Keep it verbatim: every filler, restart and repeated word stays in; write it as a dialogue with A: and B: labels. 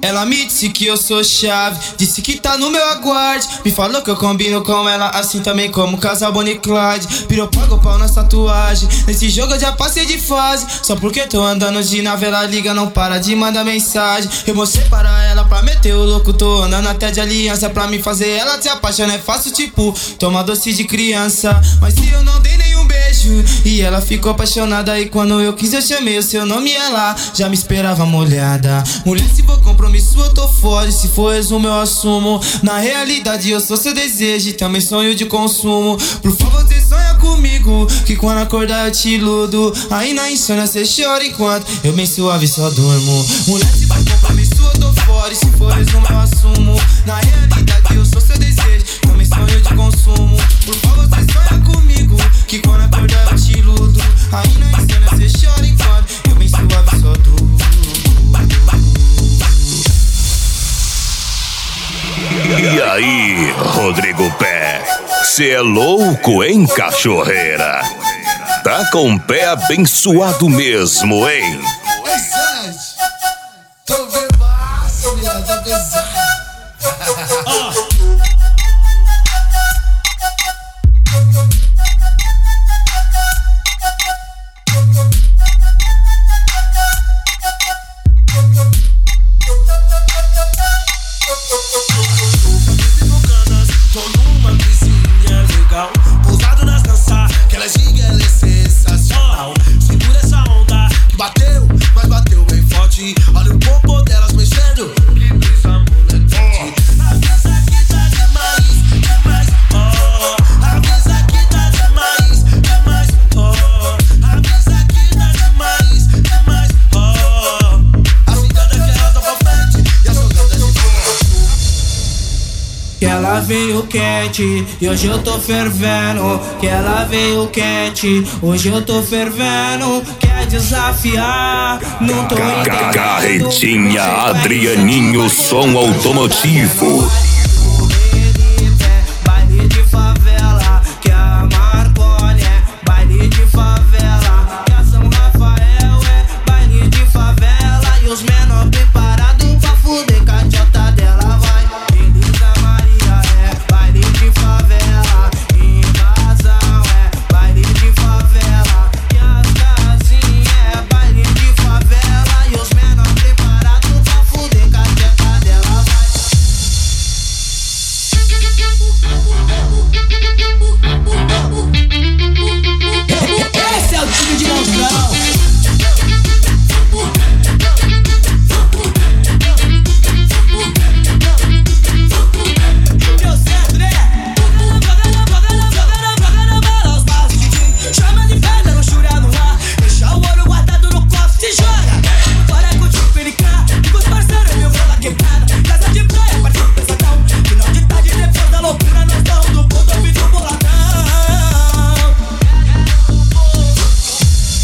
A: Ela me disse que eu sou chave, disse que tá no meu aguarde. Me falou que eu combino com ela, assim também como casal Bonnie e Clyde. Pirou, pago pau nas tatuagem, nesse jogo eu já passei de fase. Só porque tô andando de nave, ela liga, não para de mandar mensagem. Eu mostrei para ela pra meter o louco, tô andando até de aliança. Pra me fazer ela se apaixonar é fácil, tipo toma doce de criança. Mas se eu não dei nenhum beijo e ela ficou apaixonada, e quando eu quis eu chamei o seu nome e ela já me esperava molhada. Mulher, se for compromisso eu tô fora, se for resumo eu assumo. Na realidade eu sou seu desejo e também sonho de consumo. Por favor, você sonha comigo, que quando acordar eu te iludo. Aí na insônia cê chora enquanto eu bem suave só durmo. Mulher, se for compromisso eu tô fora, e se for resumo eu assumo. Na realidade eu sou seu desejo, também sonho de consumo. Por favor, você sonha comigo, que quando acordar eu te iludo. Aí na insônia cê chora enquanto eu bem suave só durmo.
B: E aí, Rodrigo Pé, cê é louco, hein, cachorreira? Tá com o pé abençoado mesmo, hein?
C: Pesado, tô bebaço, viado, tá pesado.
D: Pousado nas danças, que ela giga, ela é sensacional. Segura essa onda, que bateu, mas bateu bem forte. Olha o popô delas mexendo, que brisa moleque. Avisa que tá demais, demais, oh. Avisa que tá demais, demais, oh. Avisa que tá demais, demais, oh. A cigana que é rosa pra frente e a jogada de boa.
A: Que ela veio quente e hoje eu tô fervendo. Que ela veio quente, hoje eu tô fervendo. Quer desafiar, não tô entendendo.
B: Carretinha Adrianinho, som automotivo.